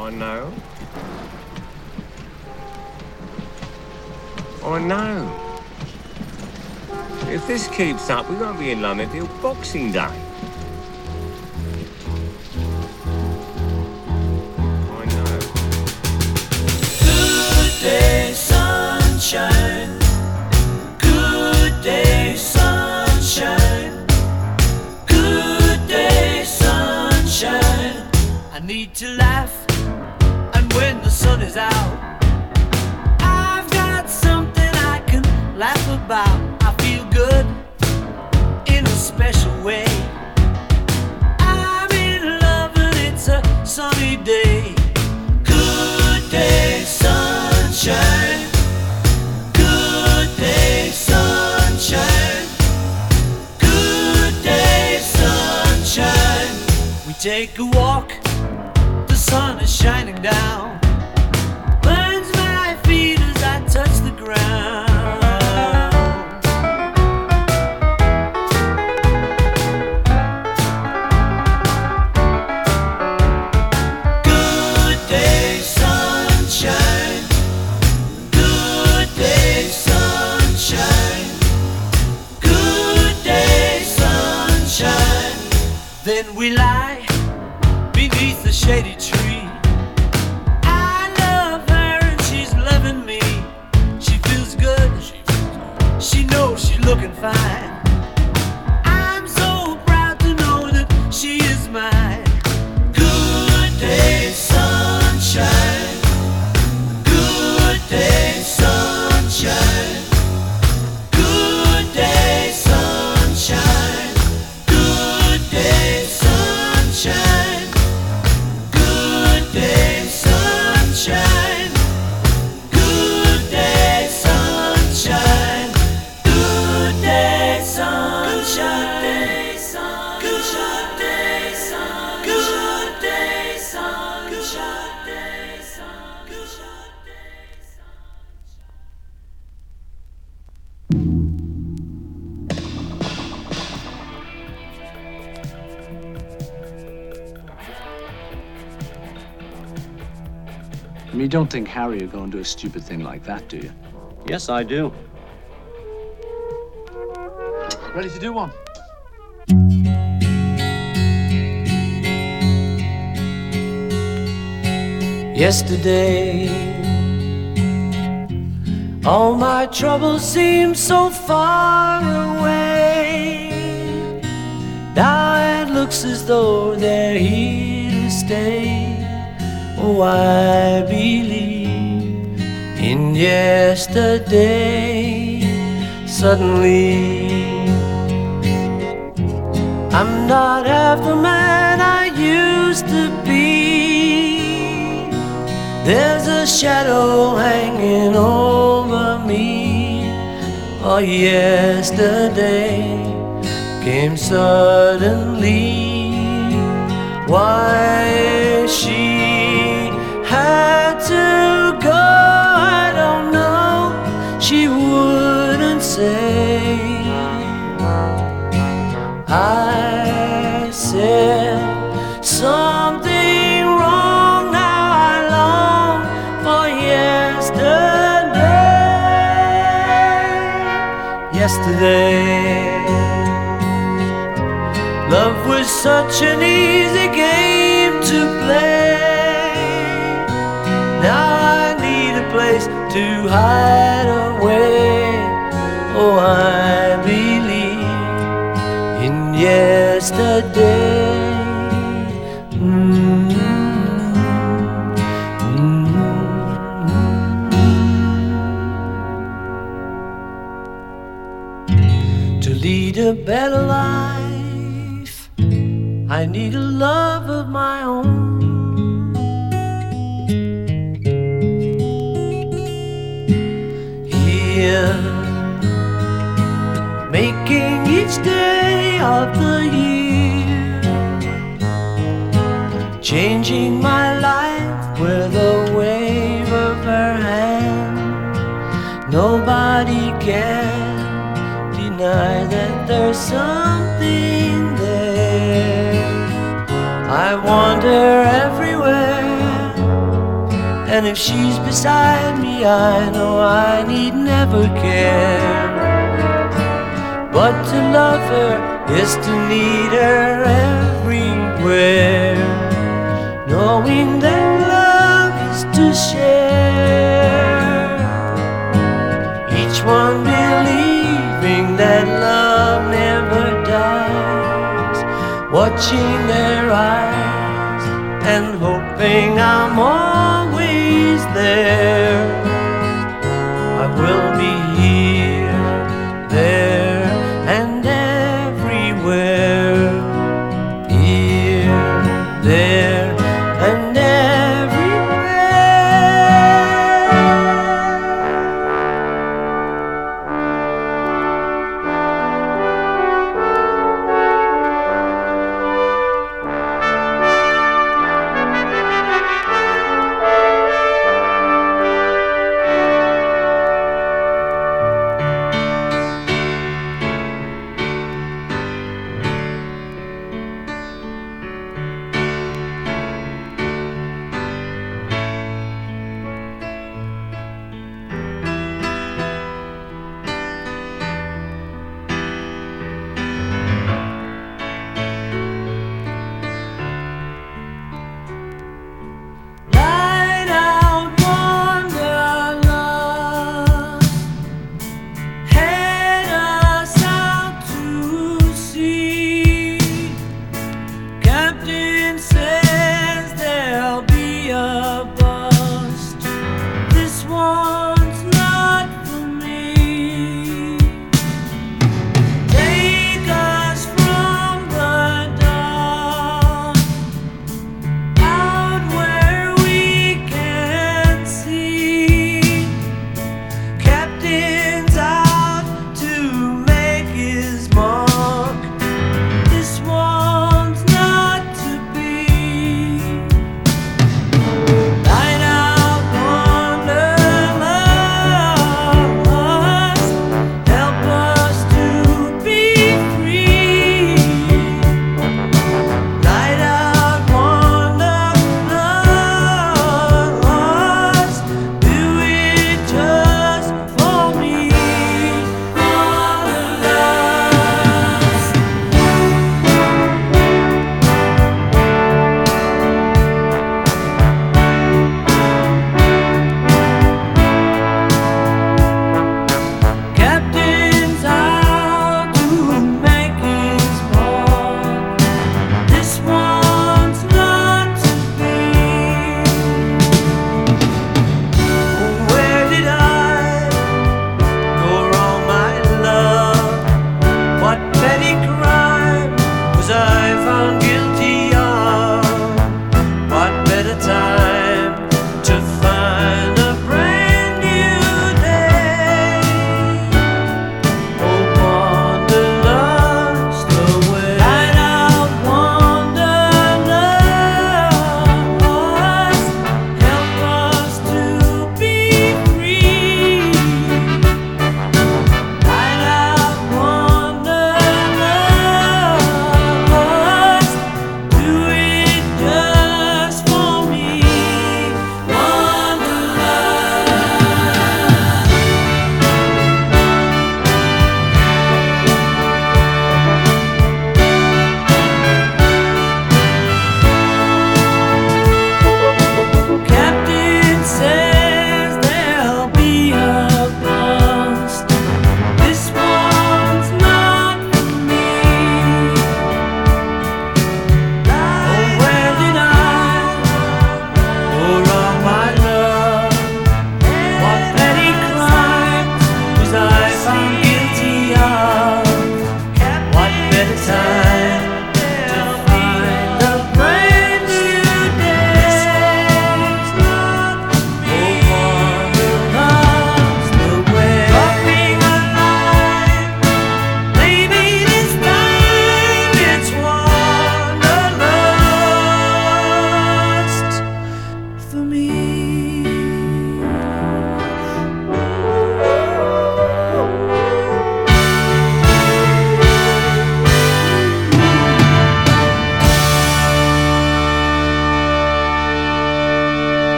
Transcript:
I know. I know. If this keeps up, we won't be in London till Boxing Day. I know. Good day, sunshine. Good day, sunshine. Good day, sunshine. I need to laugh, and when the sun is out, I've got something I can laugh about. I feel good in a special way. I'm in love and it's a sunny day. Good day, sunshine. Good day, sunshine. Good day, sunshine. We take a walk, the sun is shining down, burns my feet as I touch the ground. Good day, sunshine. Good day, sunshine. Good day, sunshine. Then we lie beneath the shady tree. I love her and she's loving me. She feels good. She knows she's looking fine. I'm so proud to know that she is mine. Good day, sunshine. Good day, sunshine. Good day, sunshine. Good day, sunshine. Good day, sunshine. Good day, sunshine. Good day, sunshine. Good day, sunshine. Good day, sunshine. Good day, You don't think Harry would go and do a stupid thing like that, do you? Yes, I do. Ready to do one? Yesterday, all my troubles seemed so far away. Now it looks as though they're here to stay. Oh, I believe in yesterday. Suddenly, I'm not half the man I used to be. There's a shadow hanging over me. Oh, yesterday came suddenly. Why she had to go, I don't know. She wouldn't say. I said something wrong. Now I long for yesterday. Yesterday, love was such an easy game to play. Now I need a place to hide away. Oh, I believe in yesterday. To lead a better life, I need a love of my own. Here, making each day of the year, changing my life with a wave of her hand. Nobody can deny that there's something there. I wander everywhere And if she's beside me, I know I need never care. But to love her is to need her everywhere, knowing that love is to share. Each one believing that love never dies, watching their eyes and hoping I'm always there. I will be